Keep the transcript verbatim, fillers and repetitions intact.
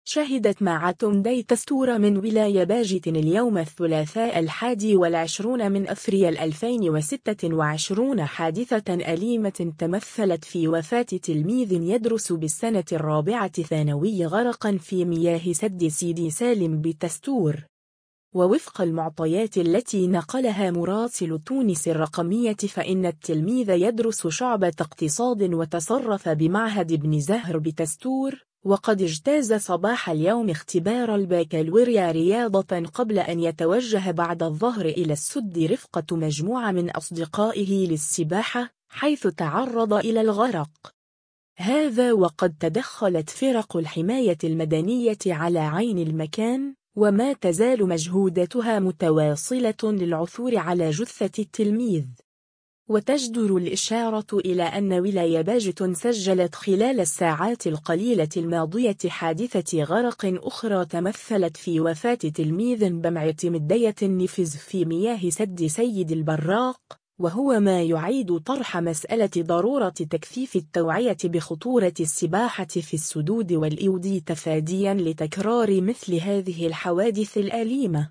شهدت معة دي تستور من ولاية باجة اليوم الثلاثاء الحادي والعشرون من أثريل ألفين وستة وعشرين حادثة أليمة تمثلت في وفاة تلميذ يدرس بالسنة الرابعة ثانوي غرقا في مياه سد سيدي سالم بتستور. ووفق المعطيات التي نقلها مراسل تونس الرقمية فإن التلميذ يدرس شعبة اقتصاد وتصرف بمعهد ابن زهر بتستور، وقد اجتاز صباح اليوم اختبار البكالوريا رياضة قبل أن يتوجه بعد الظهر إلى السد رفقة مجموعة من أصدقائه للسباحة، حيث تعرض إلى الغرق. هذا وقد تدخلت فرق الحماية المدنية على عين المكان، وما تزال مجهوداتها متواصلة للعثور على جثة التلميذ. وتجدر الإشارة إلى أن ولاية باجة سجلت خلال الساعات القليلة الماضية حادثة غرق أخرى تمثلت في وفاة تلميذ بمعتمدية النفز في مياه سد سيد البراق، وهو ما يعيد طرح مسألة ضرورة تكثيف التوعية بخطورة السباحة في السدود والإود تفاديا لتكرار مثل هذه الحوادث الأليمة.